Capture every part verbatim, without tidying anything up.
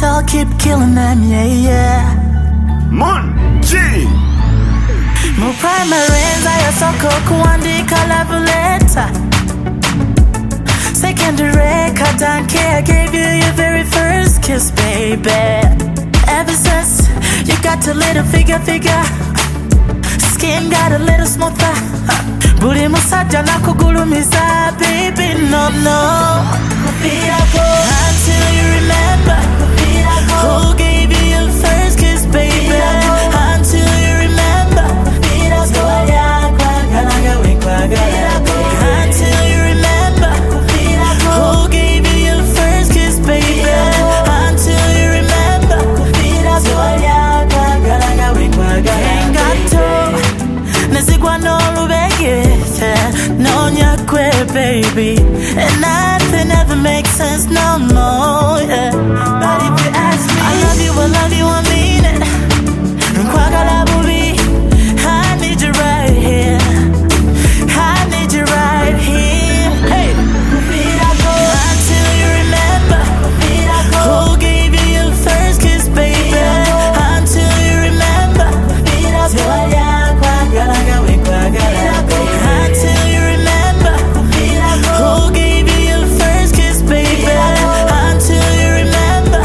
I'll keep killing them, yeah, yeah. Mon G Mu primary ya soko kuandika love letter. Secondary kadanke, I gave you your very first kiss, baby. Ever since you got a little figure, figure, skin got a little smoother. Buri musajja nakugulumiza, baby, no, no. Until you remember who gave you your first kiss, baby. Until you remember. Until you remember who gave you your first kiss, baby. Until you remember. Engato nezigwa n'olubege nonyakwe, baby, and nothing ever makes sense no more, yeah. But if you ask me, I love you, I love you, I mean it. Nkwagala bubi, I need you right here. I need you right here. Hey. Until you remember who gave you your first kiss, baby. Until you remember. Until you remember who gave you your first kiss, baby. Until you remember.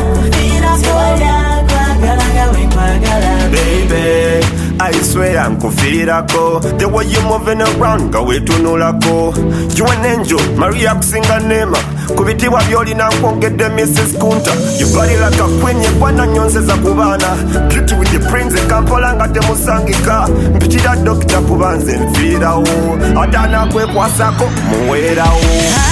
Baby, I swear I'm kufirako. The way you moving around, go way tunulako. You an angel, Maria kusinga nema. Kubitiwa byoli na kwongede Missus Kunta. You body like a queen, ye kwana nyonse za kubana. Beauty with the prince, kampola nga temusangika. Mpitira dokita kubanze mfira o. Adana kwe kwa sako, muwera o.